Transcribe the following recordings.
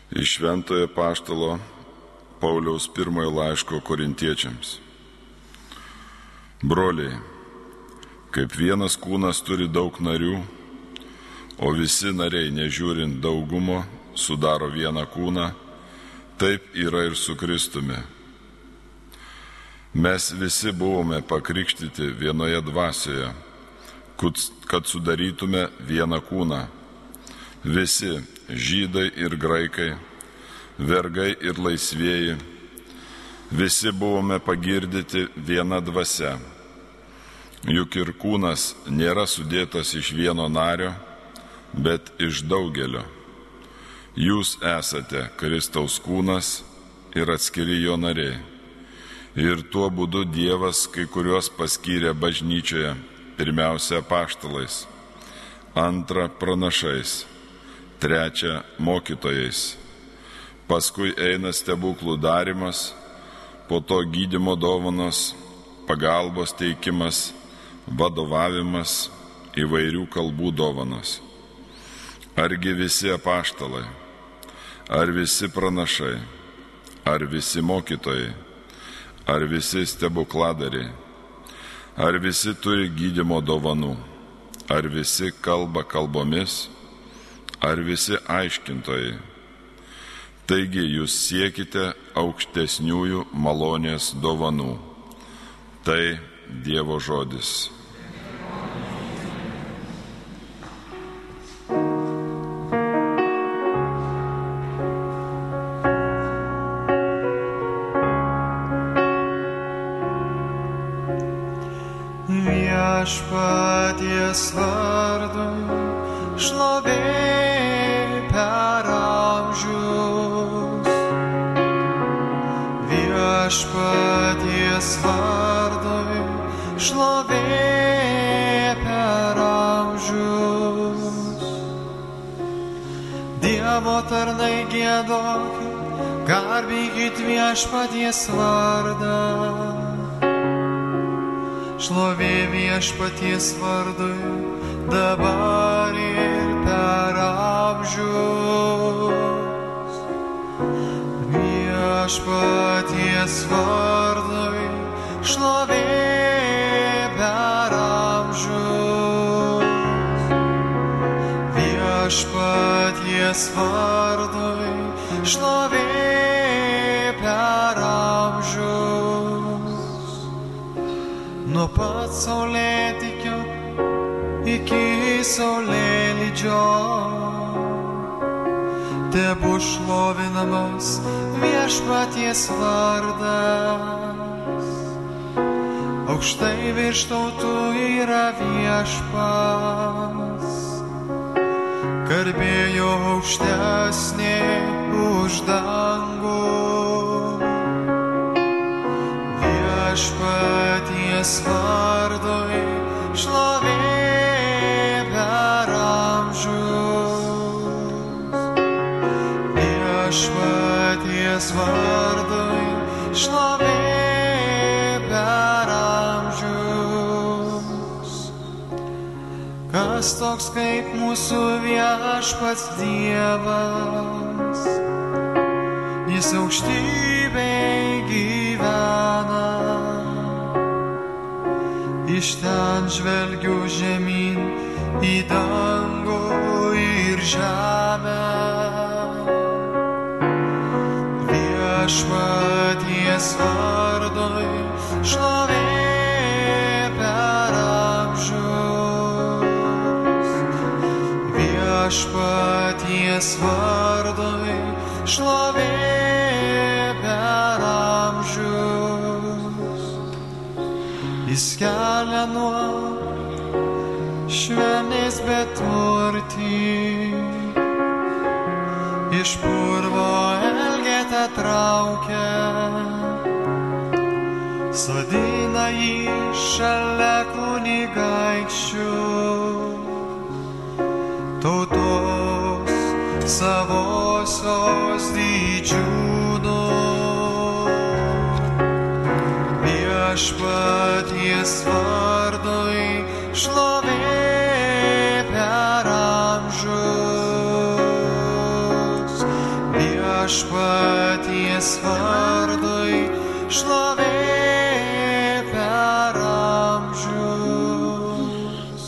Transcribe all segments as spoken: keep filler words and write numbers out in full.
Iš Šventojo Apaštalo Pauliaus pirmojo laiško Korintiečiams. Broliai, kaip vienas kūnas turi daug narių, o visi nariai, nežiūrint daugumo, sudaro vieną kūną, taip yra ir su Kristumi. Mes visi buvome pakrikštyti vienoje dvasioje, kad sudarytume vieną kūną. Visi, žydai ir graikai, vergai ir laisvieji, visi buvome pagirdyti viena dvasia. Juk ir kūnas nėra sudėtas iš vieno nario, bet iš daugelio. Jūs esate Kristaus kūnas ir atskiri jo nariai. Ir tuo būdu Dievas kai kuriuos paskyrė bažnyčioje, pirmiausia apaštalais, antra pranašais, trečia mokytojais. Paskui eina stebuklų darimas, po to gydymo dovanos, pagalbos teikimas, vadovavimas, įvairių kalbų dovanos. Argi visi apaštalai, ar visi pranašai, ar visi mokytojai, ar visi stebukladariai, ar visi turi gydymo dovanų, ar visi kalba kalbomis, ar visi aiškintojai. Taigi jūs siekite aukštesniųjų malonės dovanų. Tai Dievo žodis. Viešpaties vardui šlovė per amžius. Viešpaties vardui šlovė per amžius. Dievo tarnai giedokit, garbinkit viešpaties vardą. Šlovė viešpaties vardui dabar ir per amžius. Viešpaties vardui šlovė per amžius. Viešpaties vardui šlovė per amžius. Nuo pat saulėtekio iki saulėlydžio tebu šlovinamas viešpaties vardas. Aukštai virš tautų yra viešpats, garbė jo aukštesnė už dangų. Viešpaties vardui šlovė per amžius. Viešpaties vardui šlovė per amžius. Kas toks kaip mūsų viešpats Dievas, jis aukštybėj gyvena. Iš ten žvelgiu žemyn į dangų ir žemę. Viešpaties vardui šlovė per amžius. Viešpaties vardui šlovė per amžius. Jis kelia nuo švelnės beturtį, iš purvo elgetą traukia, sodina jį šalia kunigaikščių, tautos savosios didžiūnų. Viešpaties vardui šlovė per amžius. Viešpaties vardui šlovė per amžius.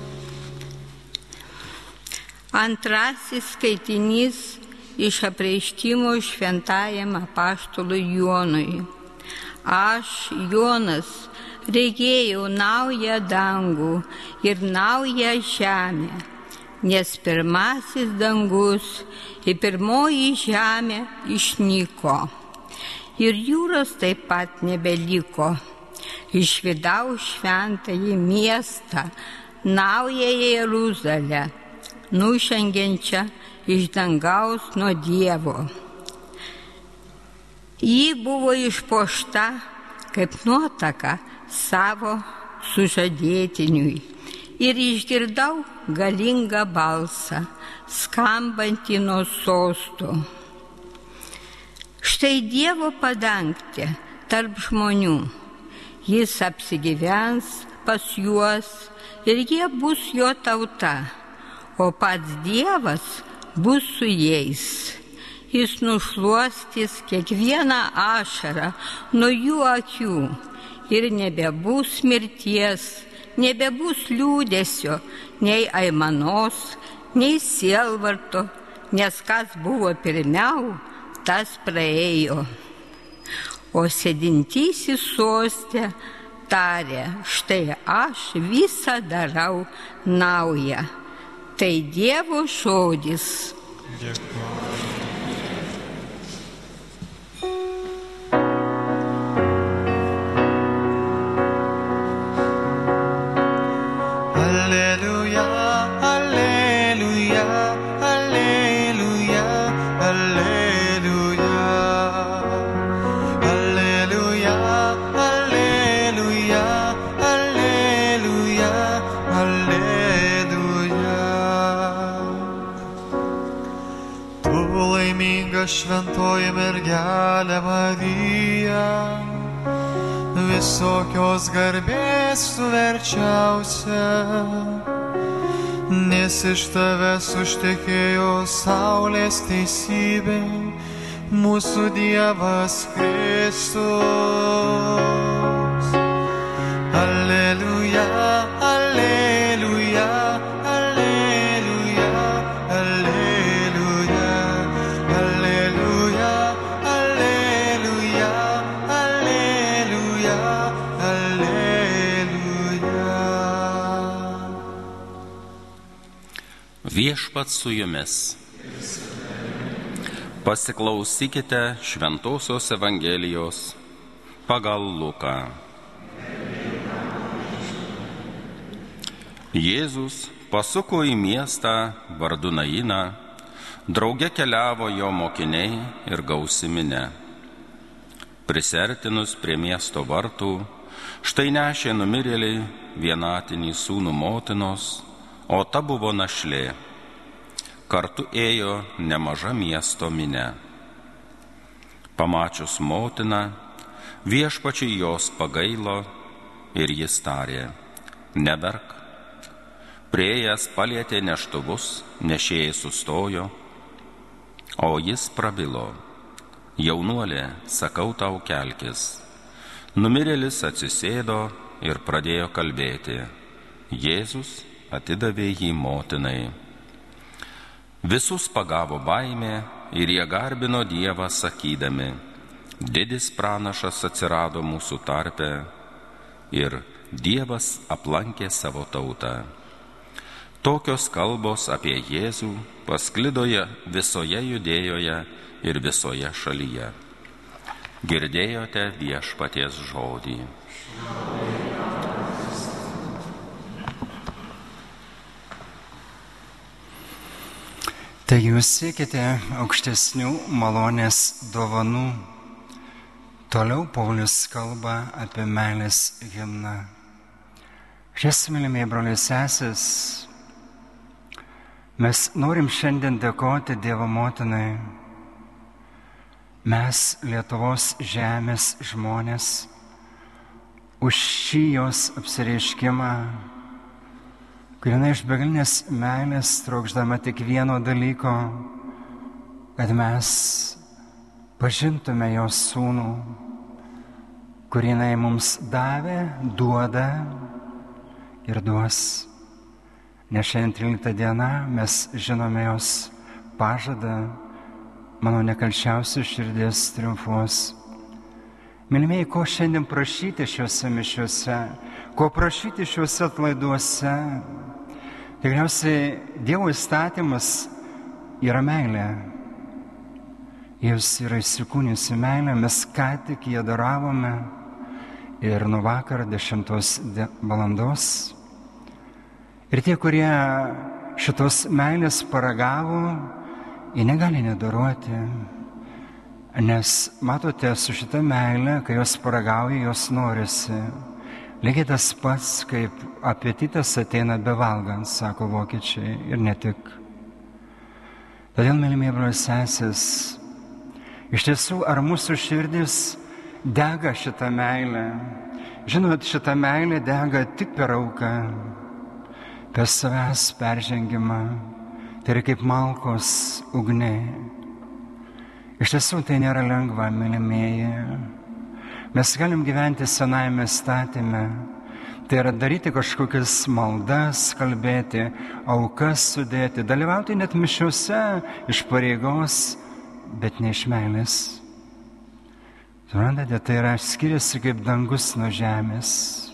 Antrasis skaitinys iš apreiškimo šventajam apaštalui Jonui. Aš, Jonas, regėjau naują dangų ir naują žemę, nes pirmasis dangus ir pirmoji žemė išnyko. Ir jūros taip pat nebeliko. Išvydau šventąjį miestą, naująją Jeruzalę, nužengiančią iš dangaus nuo Dievo. Ji buvo išpuošta kaip nuotaka savo sužadėtiniui. Ir išgirdau galingą balsą, skambantį nuo sosto. Štai Dievo padangtė tarp žmonių. Jis apsigyvens pas juos ir jie bus jo tauta, o pats Dievas bus su jais. Jis nušluostys kiekvieną ašarą nuo jų akių ir nebebus mirties, nebebus liūdesio, nei aimanos, nei sielvarto, nes kas buvo pirmiau, tas praėjo. O sėdintysis soste tarė, štai aš visą darau naują. Tai Dievo žodis. Dėkui. Alleluja, alleluja, alleluja, alleluja. Alleluja, alleluja, alleluja, alleluja. Tu laiminga šventoji mergelė Marija, visokios garbės tu verčiausia, nes iš tavęs užtekėjo saulės teisybė, mūsų Dievas Kristus. Alleluja, alleluja, alleluja, alleluja, alleluja, alleluja, alleluja, alleluja. Viešpats su jumis. Pasiklausykite Šventosios Evangelijos pagal Luką. Jėzus pasuko į miestą vardu Nainą, drauge keliavo jo mokiniai ir gausi minia. Prisertinus prie miesto vartų, štai nešė numirėliai vienatinį sūnų motinos, o ta buvo našlė. Kartu ėjo nemaža miesto minia. Pamačius motiną, viešpačiui jos pagailo ir jis tarė, neverk. Priėjęs palietė neštuvus, nešėjai sustojo, o jis prabilo, jaunuolė, sakau tau, kelkis. Numirėlis atsisėdo ir pradėjo kalbėti. Jėzus atidavė jį motinai. Visus pagavo baimė ir jie garbino Dievą sakydami, didis pranašas atsirado mūsų tarpe ir Dievas aplankė savo tautą. Tokios kalbos apie Jėzų pasklido visoje Judėjoje ir visoje šalyje. Girdėjote viešpaties žodį. Taigi jūs siekite aukštesnių malonės dovanų. Toliau Paulius kalba apie meilės himną. Šias, mylimieji broliai sesės, mes norim šiandien dėkoti Dievo motinai. Mes, Lietuvos žemės žmonės, už šį jos apsireiškimą, kurina iš begalinės meilės trokšdama tik vieno dalyko, kad mes pažintume jos sūnų, kurį jinai mums davė, duoda ir duos. Nes šiandien trylikta diena mes žinome jos pažadą, mano nekalčiausias širdis triumfuos. Mylimieji, ko šiandien prašyti šiuose mišiuose, ko prašyti šiuose atlaiduose? Tikriausiai Dievo įstatymas yra meilė. Jis yra įsikūnijusi meilė, mes ką tik jį adoravome ir nuo vakar dešimtos valandos. Ir tie, kurie šitos meilės paragavo, jie negali nedaruoti. Nes matote, su šita meilė, kai jos paragauja, jos norisi. Lygiai tas pats, kaip apetitas ateina bevalgant, sako vokiečiai, ir ne tik. Todėl, mylimieji broliai ir sesės, iš tiesų, ar mūsų širdis dega šitą meilę? Žinot, šitą meilę dega tik per auką, per savęs peržengimą. Tai yra kaip malkos ugniai. Iš tiesų, tai nėra lengva, mylimieji. Mes galim gyventi senajame statyme. Tai yra daryti kažkokias maldas, kalbėti, aukas sudėti, dalyvauti net mišiuose iš pareigos, bet ne iš meilės. Suprantate, tai yra skiriasi kaip dangus nuo žemės.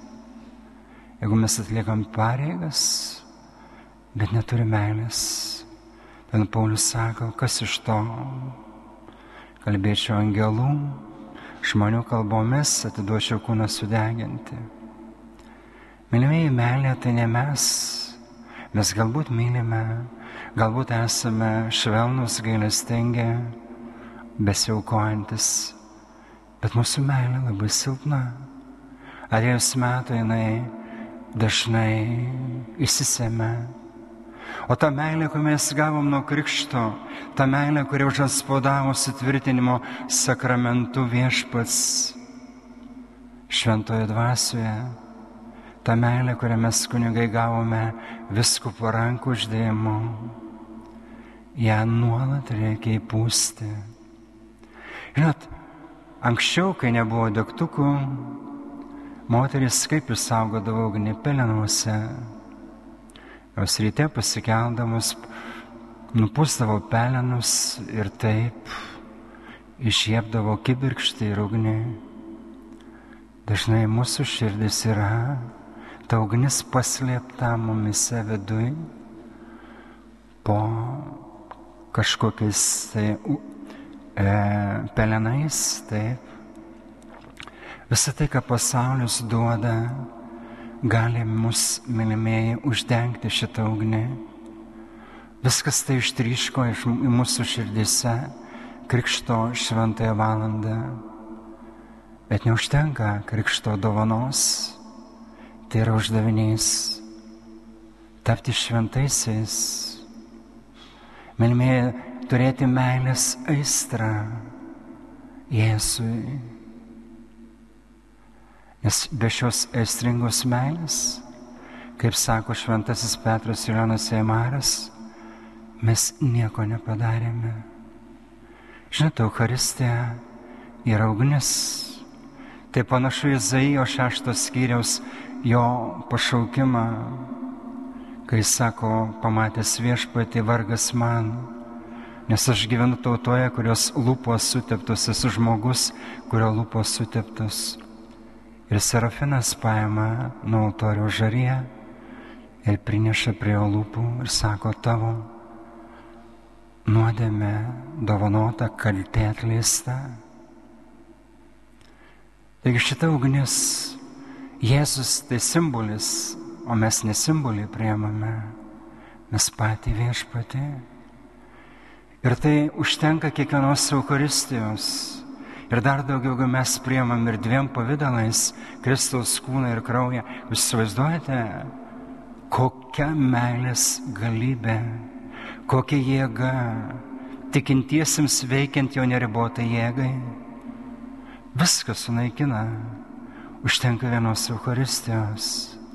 Jeigu mes atliekam pareigas, bet neturi meilės, ten Paulius sako, kas iš to? Kalbėčiau angelų, žmonių kalbomis, atiduočiau kūną sudeginti. Mylimieji, meilė tai ne mes. Mes galbūt mylime, galbūt esame švelnus, gailestingi, besiaukojantis, bet mūsų meilė labai silpna. Atėjus metų jinai dažnai išsisėmė. O ta meilė, kurią mes gavom nuo krikšto, ta meilė, kurią užatspaudavo sutvirtinimo sakramentu Viešpats šventoje dvasioje, ta meilė, kurią mes kunigai gavome vyskupo rankų uždėjimu, ją nuolat reikia įpūsti. Žinot, anksčiau, kai nebuvo degtukų, moteris kaip išsaugodavo ugnį pelenuose. Jos ryte pasikeldamos, nupūsdavo pelenus ir taip išjėpdavo kibirkštį ir ugnį. Dažnai mūsų širdis yra ta ugnis paslėpta mumise viduj po kažkokiais tai, e, pelenais, taip. Visą tai, ką pasaulis duoda, gali mus, mylimieji, uždengti šitą ugnį. Viskas tai ištryško iš mūsų širdise krikšto šventąją valandą. Bet neužtenka krikšto dovanos, tai yra uždavinys tapti šventaisiais. Mylimieji, turėti meilės aistrą Jėzui. Nes be šios aistringos meilės, kaip sako šventasis Petras ir Jonas Eimaras, mes nieko nepadarėme. Žinote, Eucharistija yra ugnis. Tai panašu į Izaijo šeštos skyriaus jo pašaukimą, kai sako, pamatęs Viešpatį, vargas man, nes aš gyvenu tautoje, kurios lūpos suteptos, esu žmogus, kurio lūpos suteptos. Ir Serafinas paima nuo altoriaus žariją ir prineša prie jo lūpų ir sako, tavo nuodėmė dovanota, kaltė atleista. Taigi šita ugnis, Jėzus tai simbolis, o mes ne simbolį priemame, mes patį Viešpatį. Ir tai užtenka kiekvienos Eucharistijos. Ir dar daugiau, jeigu mes priemam ir dviem pavidalais Kristaus kūną ir kraują, jūs įsivaizduojate, kokia meilės galybė, kokia jėga, tikintiesiems veikiant jo neribotai jėgai. Viskas sunaikina, užtenka vienos Eucharistijos.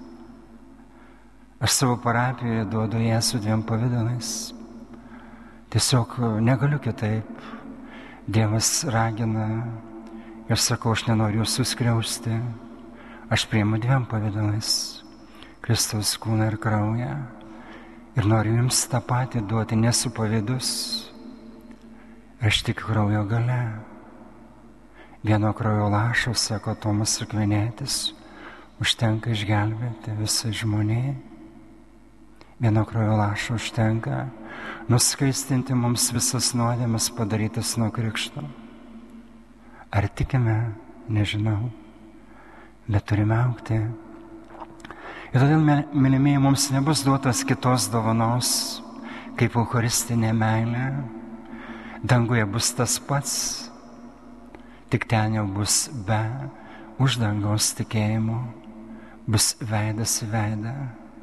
Aš savo parapijoje duodu Jėzų dviem pavidalais. Tiesiog negaliu kitaip. Dievas ragina ir sakau, aš nenoriu jūsų skriausti, aš priimu dviem pavidalais - Kristaus kūną ir kraują. Ir noriu jums tą patį duoti, nesu pavydus. Aš tik kraujo gale. Vieno kraujo lašo, sako Tomas Akvinėtis, užtenka išgelbėti visą žmoniją. Vieno kraujo lašo užtenka nuskaistinti mums visas nuodėmes padarytas nuo krikšto. Ar tikime, nežinau, bet turime augti. Ir todėl, mylimieji, mums nebus duotas kitos dovanos, kaip eucharistinė meilė. Danguje bus tas pats, tik ten jau bus be uždangos tikėjimo, bus veidas į veidą.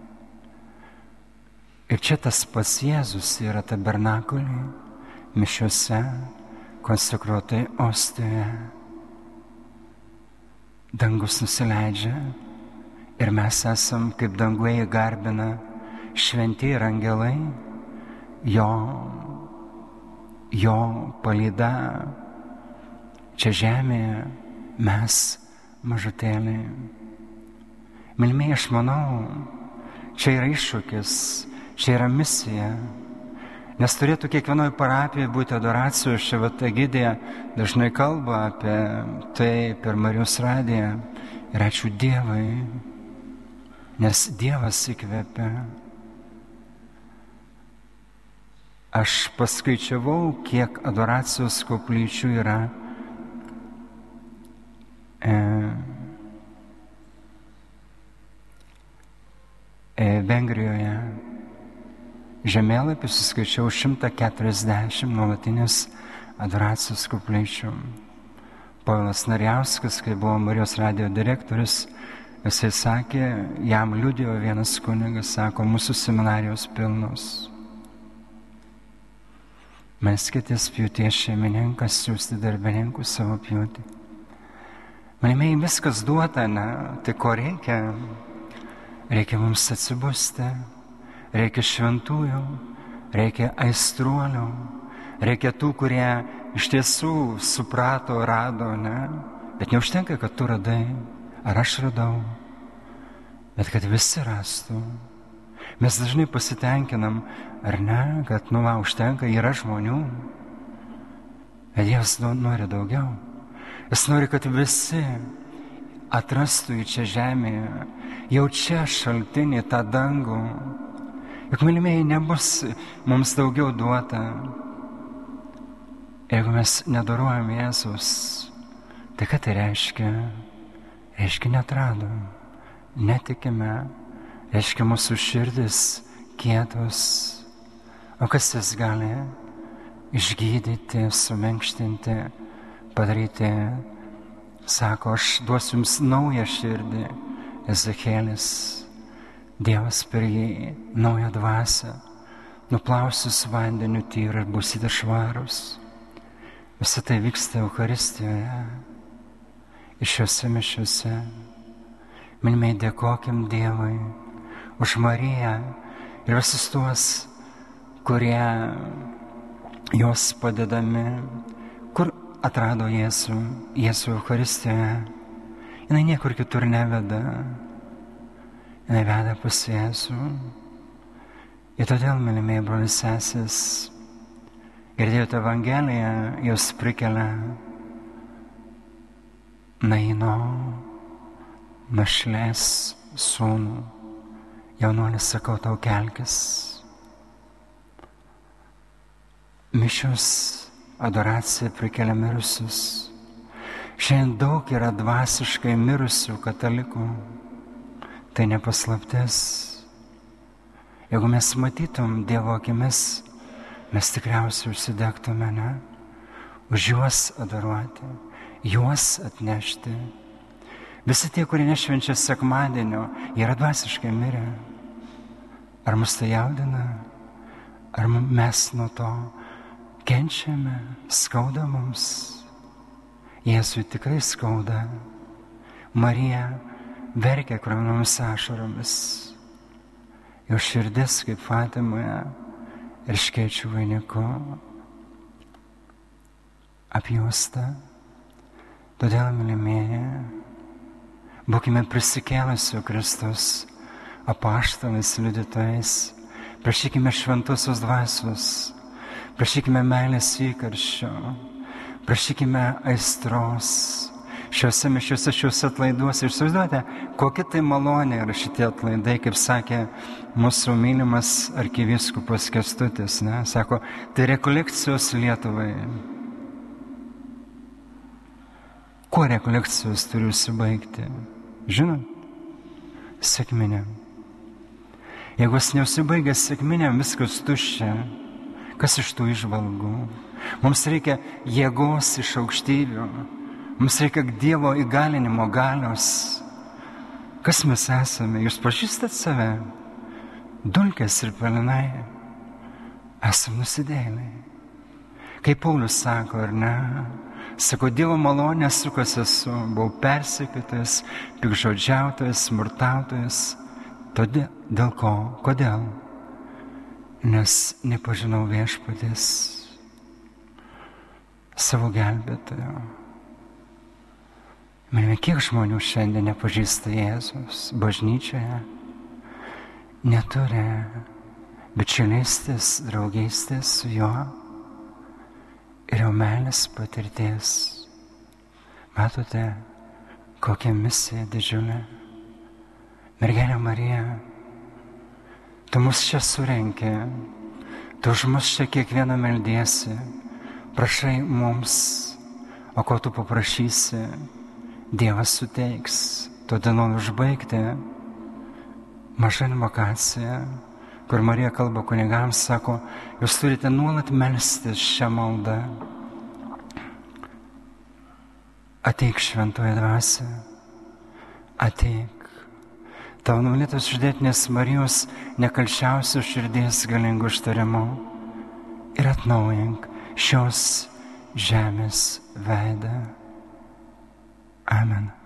Ir čia tas pats Jėzus yra tabernakulį, mišiuose, konsekruotai ostijoje. Dangus nusileidžia ir mes esam, kaip danguje garbina šventi ir angelai, jo, jo palyda. Čia žemėje mes mažutėliai. Mylimieji, aš manau, čia yra iššūkis, čia yra misija. Nes turėtų kiekvienoje parapijoje būti adoracijų. Čia vat Egidija dažnai kalba apie tai per Marijos radiją. Ir ačiū Dievui, nes Dievas įkvepia. Aš paskaičiavau, kiek adoracijos koplyčių yra e, e, Vengrijoje. Žemėlapį suskaičiau šimtą keturiasdešimt nuolatinės adoracijos koplyčių. Povilas Narjauskas, kai buvo Marijos radijo direktorius, jisai sakė, jam liudijo vienas kunigas, sako, mūsų seminarijos pilnos. Melskitės pjūties šeimininkas, siūsti darbininkų savo pjūtį. Mylimieji, viskas duota, ne? Tai ko reikia? Reikia mums atsibusti. Reikia šventųjų, reikia aistruolių, reikia tų, kurie iš tiesų suprato, rado, ne? Bet neužtenka, kad tu radai, ar aš radau, bet kad visi rastų. Mes dažnai pasitenkinam, ar ne, kad, nu, va, užtenka, yra žmonių, bet Dievas nori daugiau. Jis nori, kad visi atrastų į čia žemėje, jau čia šaltinį, tą dangų. Juk, mylimieji, nebus mums daugiau duota, jeigu mes nedoruojam Jėzus. Tai ką tai reiškia? Reiškia netradom, netikime, reiškia mūsų širdis kietos. O kas jas gali išgydyti, sumenkštinti, padaryti? Sako, aš duosiu jums naują širdį, Ezekielis. Dievas per jį naują dvasią, nuplausius vandeniu tyrą ir būsite švarus. Visą tai vyksta Eucharistijoje, iš šiuose mišiuose. Mylimieji, dėkokim Dievui už Mariją ir visus tuos, kurie jos padedami, kur atrado Jėzų, Jėzų Eucharistijoje. Jinai niekur kitur neveda. Jinai veda pas Jėzų. Ir todėl, mylimieji broliai sesės, girdėjote Evangeliją, jos prikelia Naino našlės sūnų. Jaunuolis, sakau, tau kelkis. Mišios adoracija prikelia mirusius. Šiandien daug yra dvasiškai mirusių katalikų. Tai nepaslaptis. Jeigu mes matytum Dievo akimis, mes tikriausiai užsidegtume, ne? Už juos adoruoti, juos atnešti. Visi tie, kurie nešvenčia sekmadienio, jie yra dvasiškai mirę. Ar mus tai jaudina? Ar mes nuo to kenčiame? Skauda mums? Jėzui tikrai skauda. Marija verkia kruvinomis ašaromis. Jo širdis kaip Fatimoje ir škėčių vainiku. apjuosta. Todėl, mylimieji, būkime prisikėlusio Kristus apaštalais, liudytojais, prašykime šventosios dvasios, prašykime meilės įkarščio, prašykime aistros šiuose mišiuose, šiuose atlaiduose. Išsivaizduojate, kokia tai malonė yra šitie atlaidai, kaip sakė mūsų mylimas arkivyskupas Kęstutis, ne? Sako, tai rekolekcijos Lietuvai. Kuo rekolekcijos turi užsibaigti? Žinot, sekminėm. Jeigu jis neužsibaigia sekminėm, viskas tuščia. Kas iš tų įžvalgų? Mums reikia jėgos iš aukštybių. Mums reikia Dievo įgalinimo galios. Kas mes esame? Jūs pažįstat save? Dulkės ir pelenai. Esam nusidėjėliai. Kaip Paulius sako, ar ne? Sako, Dievo malonė sukas esu, buvau persekiotojas, pikžodžiautojas, smurtautojas. Todėl, dėl ko? Kodėl? Nes nepažinau viešpaties, savo gelbėtojo. Mylime, kiek žmonių šiandien nepažįsta Jėzus bažnyčioje, neturi bičiulystės, draugystės su juo ir jau meilės patirties. Matote, kokia misija didžiulė. Mergelė Marija, tu mus čia surenki, tu už mus čia kiekvieną meldiesi, prašai mums, o ko tu paprašysi, Dievas suteiks. Todėl noriu užbaigti mažą invokaciją, kur Marija kalba kunigams, sako, jūs turite nuolat melstis šią maldą. Ateik, šventoji dvasia, ateik. Tavo numatytos išdėtinės Marijos nekalčiausios širdies galingų ištarimu ir atnaujink šios žemės veidą. Amen.